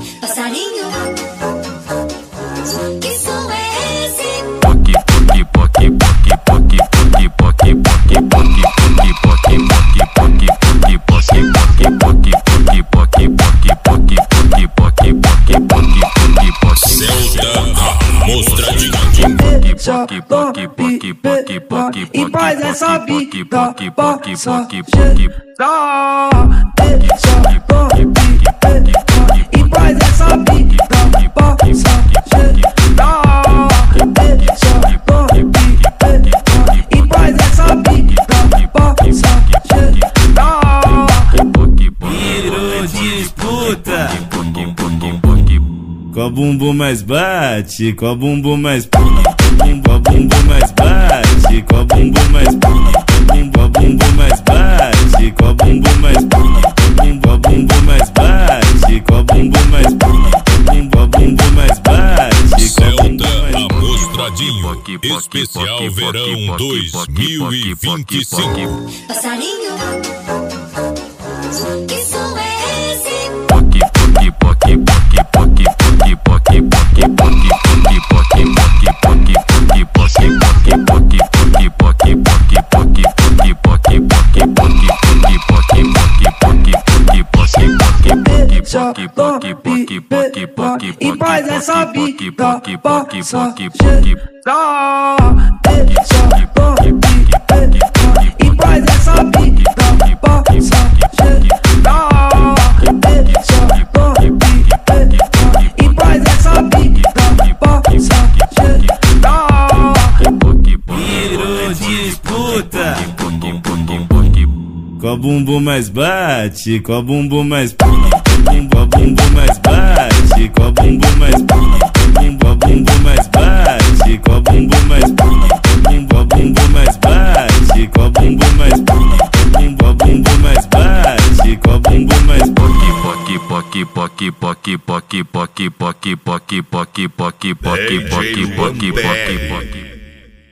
Passarinho, que som é esse? E faz essa vida, passa e faz essa vida, passa e faz essa vida, passa. Virou disputa, qual bumbum mais bate, qual bumbum mais qual bumbum mais bate, qual bumbum mais qual bumbum mais bate, qual bumbum mais qual bumbum mais bate, qual bumbum mais qual bumbum mais bate. Celta Amostradinho Especial Verão 2025. Passarinho, que som é esse? E faz essa vida, passa e faz essa vida, passa e faz essa vida, passa. Virou disputa, qual bumbum mais bate, qual bumbum mais qual bumbum mais bate, qual bumbum mais qual bumbum mais bate, qual bumbum mais qual bumbum mais bate, qual bumbum mais qual bumbum mais bate, qual bumbum mais DJ Bombé.